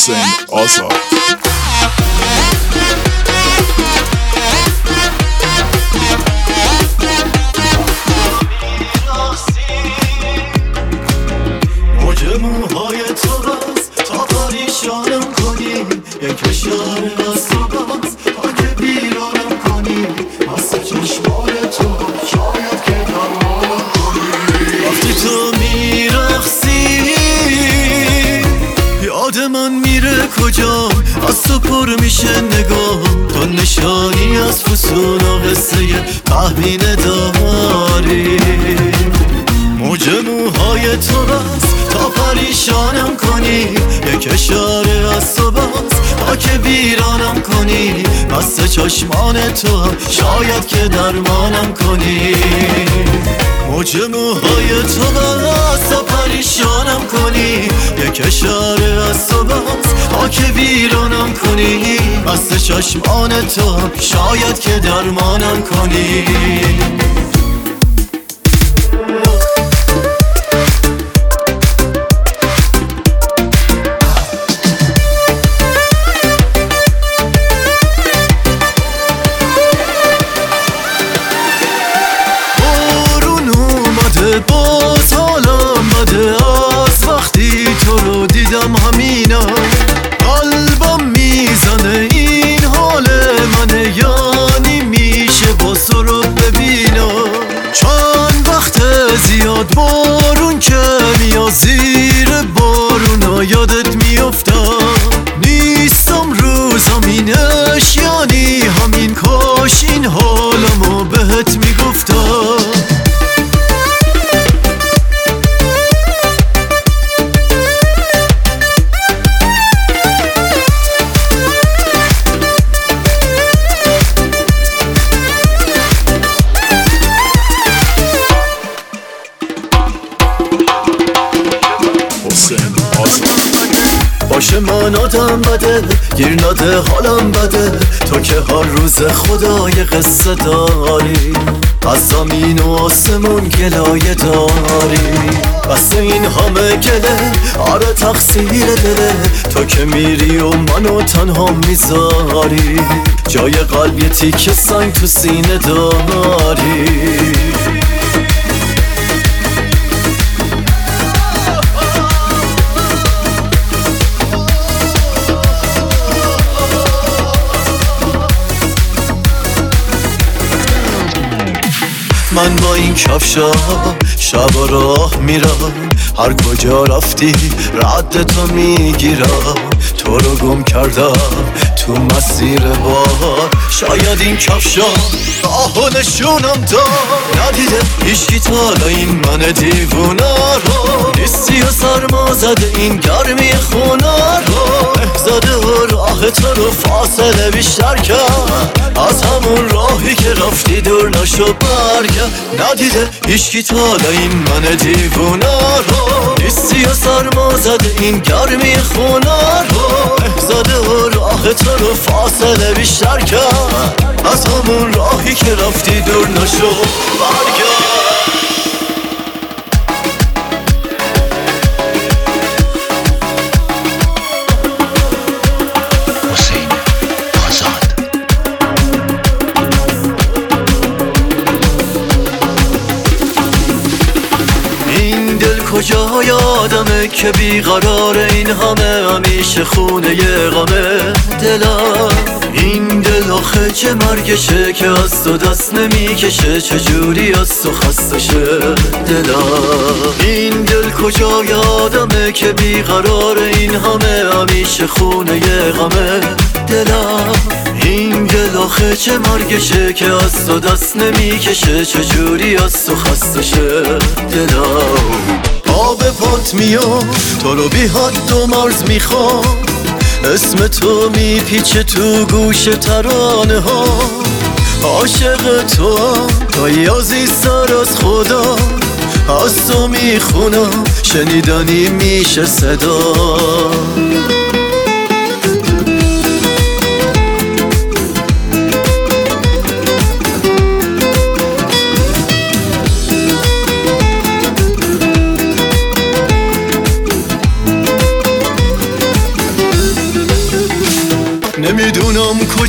حسین آزاد. موج موهای تو بس تا پریشانم کنی، یک اشاره از تو بس تا که بیرانم کنی، واسه چشمان تو شاید که درمانم کنی. وقتی تو میرقصی یاد من میره کجا، از تو پر میشه نگاه، تو نشانی از فسون و قصه تهمینه داری. موج موهای تو بس تا پریشانم کنی، یک اشاره از تو بس تا که بیرانم کنی، بسته چشمان تو شاید که درمانم کنی. موج موهای تو بس تا پریشانم کنی، یک اشاره از تو بس تا که بیرانم کنی، بسته چشمان تو شاید که درمانم کنی. باز حالم بده از وقتی تو رو دیدم، همینا قلبم میزنه این حال منه، یعنی میشه باز تو رو ببینم. چند وقت زیاد بارون که میاد زیر بارونا یادت میافتم، نیستم رو زمینش یعنی همین، کاش این حالمو بهت میگفتم. باشه من آدم بده گیر نده حالم بده، تو که هر روز خدای قصه داری، از زمین و آسمون گلایه داری، بس این همه گله آره تقصیر دله، تو که میری و منو تنها میذاری، جای قلبی تیکه سنگ تو سینه داری. من با این کفشا شب و راه میرم، هر کجا رفتی رد تو میگیرم، تو رو گم کردم تو مسیر بار، شاید این کفشا راهو نشونم داد، ندیده هیچکی تا این من دیوونه رو، نیستی و سرما زده این گرمی خونه رو، زده و راه تو رو فاصله بیشتر کرد، از همون راهی که رفتی دور نشو برگرد، ندیده هیچکی تا این من دیوونه رو، نیستی و سرما زده این گرمی خونه رو، زده و راه تو رو فاصله بیشتر کرد، از همون راهی که رفتی دور نشو برگرد. کجا یادمه که بیقرار این همه، همیشه خونه غمه دلم، این دل آخه چه مرگشه که از تو دست نمیکشه، چجوری از تو خسته شه دلم. این دل کجا یادمه که بیقرار این همه، همیشه خونه غمه دلم، این دل آخه چه مرگشه که از تو دست نمیکشه، چجوری از تو خسته شه دلم. آب پات میاد تو رو بی حد و مرز میخوام، اسم تو میپیچه تو گوش ترانه ها، عاشق تو تا عزیزتر از خدا، از تو میخونم شنیدنی میشه صدا.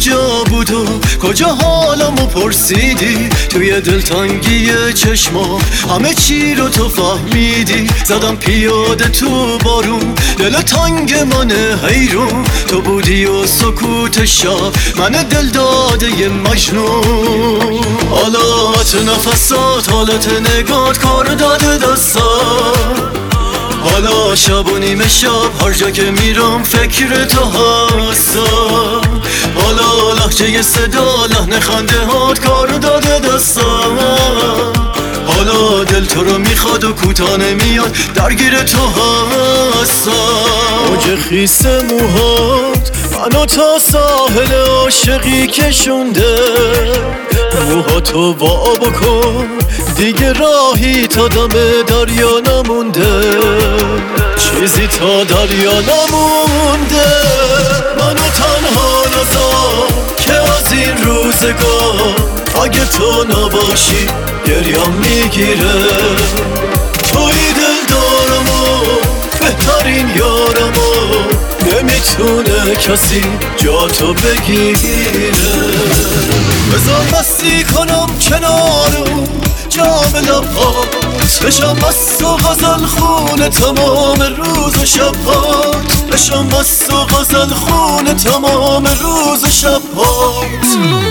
کجا بود و کجا حالمو پرسیدی؟ توی دلتنگی چشما همه چی رو تو فهمیدی. زدم پیاده تو بارون، دل تنگ منه حیرون. تو بودی و سکوت شب من دل داده مجنون. حالات نفسات، حالت نگات کار داده دستات. حالا شب و نیمه شب هر جا که میرم فکر تو هستم. حالا لحجه صدا لحن خنده هات کار داده دستم. حالا دل تو رو میخواد و کوتاه نمیاد، درگیر تو هستم. موج خیس موهات منو تا ساحل عاشقی کشونده. موهاتو وا بکن دیگه راهی تا دم دریا نمونده. چیزی تا دریا نمونده. منو تنها نذار که از این روزگار اگه تو نباشی گریم میگیره. توی دل دارم و بهترین یارم و نمیتونه کسی جا تو بگیره. بذار مستی کنم کنارو جام لبات، بشم مست و غزل خونه تمام روز و شبات. بشم مست و غزل خونه تمام روز و شبات.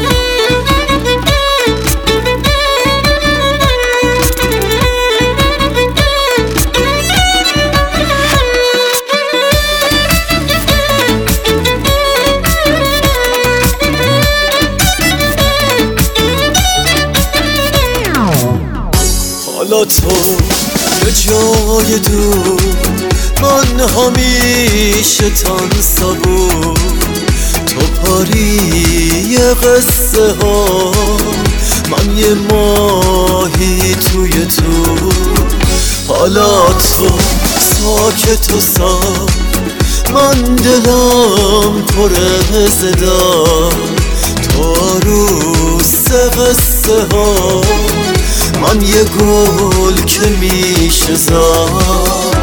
حالا تو یه جای دور، من همیشه تن صبور. تو پاری قصه ها، من یه ماهی توی تو. حالا تو ساکت و صاف، من دلم پر صدا. تو عروس قصه ها، من یه گل که میشه زار.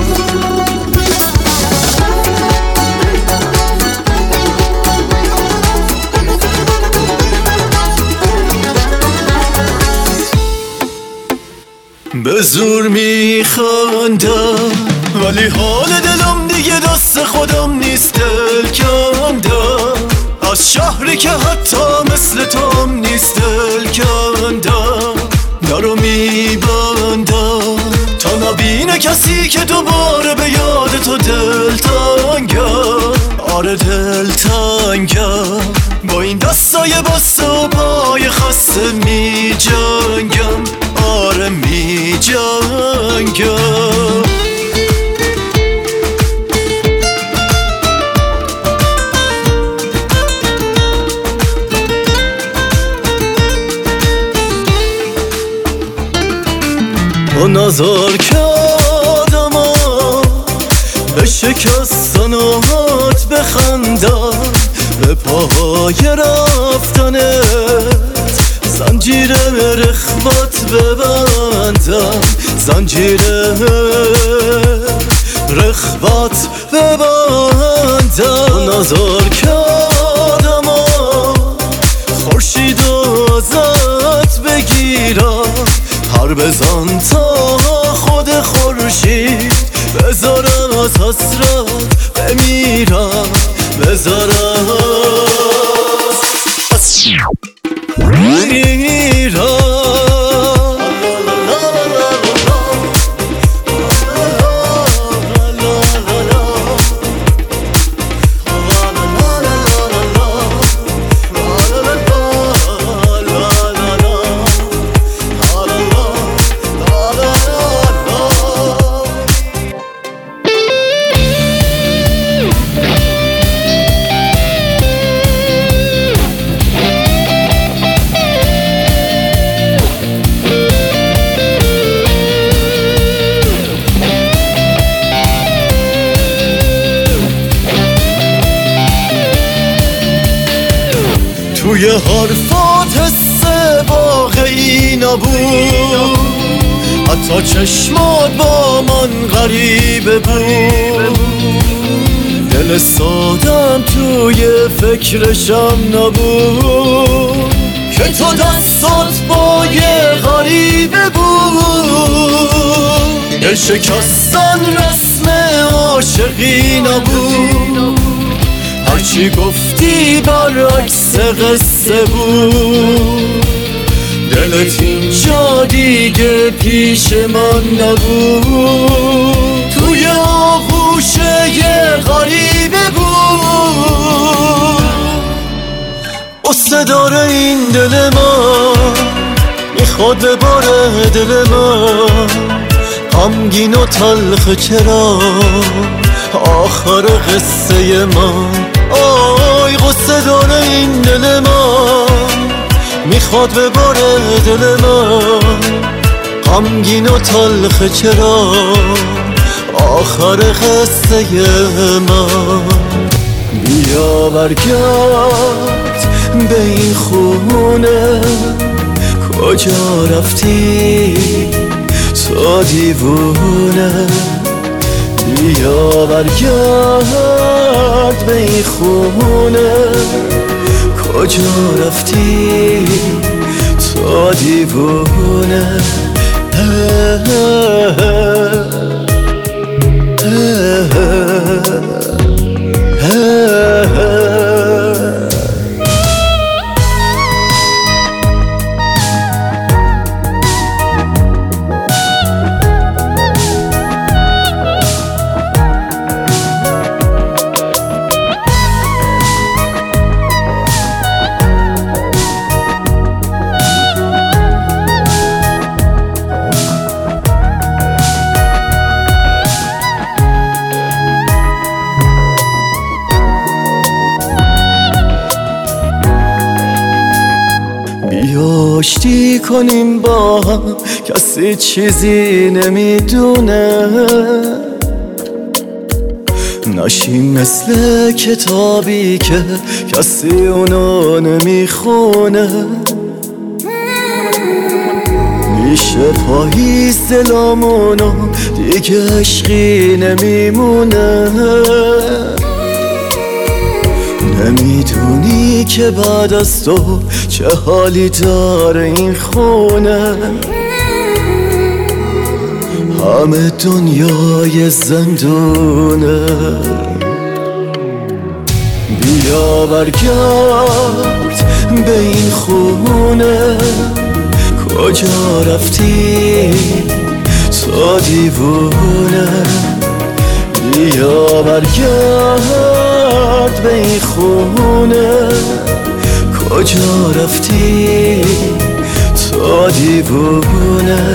به زور میخندم ولی حال دلم دیگه دست خودم نیست. دل کندم از شهری که حتی مثل توم نیست. دل کندم درو میبندم تا نبینه کسی که دوباره به یاد تو دل تنگم. آره دل تنگم با این دستای بسته و پای خسته می جنگم. آره می جنگم. تو نظر که آدم ها به شکستنات بخندن، به پاهای رفتنت زنجیر رخوت ببندم. زنجیر رخوت ببندم. تو نظر که آدم ها خورشید ازت بگیرم. هر بزن تا خود خورشید بذارم از حسرت بمیرم. بذارم بمیرم. توی حرفات حس واقعی نبود، حتی چشمات با من غریبه بود. دل سادم توی فکرشم نبود که تو دستات با یه غریبه بود. دل شکستن رسم عاشقی نبود، هرچی گفتی برعکس قصه بود. دلت اینجا دیگه پیش من نبود، توی آغوش یه غریبه بود. قصه داره این دل من، میخواد بباره دل من، غمگین و تلخ چرا آخر قصه من. آی قصه داره این دل من، میخواد بباره دل من، غمگین و تلخ چرا آخر قصه من. بیا برگرد به این خونه، کجا رفتی تو دیوونه. بیا برگرد به این خونه، کجا رفتی تو دیوونه. بیا آشتی کنیم با هم، کسی چیزی نمیدونه، نشیم مثل کتابی که کسی اونو نمیخونه. میشه پاییز دلامونو دیگه عشقی نمیمونه. نمیدونی که بعد از تو چه حالی داره این خونه، همه دنیای زندونه. بیا برگرد به این خونه، کجا رفتی تو دیوونه. بیا برگرد به این خونه، کجا رفتی تو دیوونه.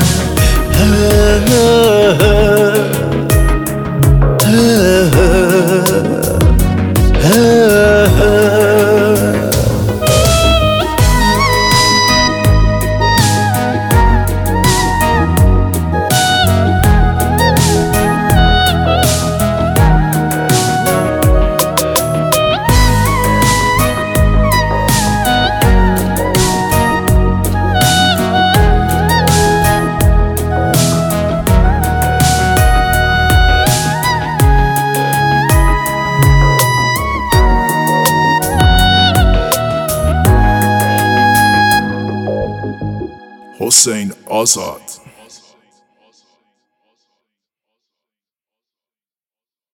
حسین آزاد.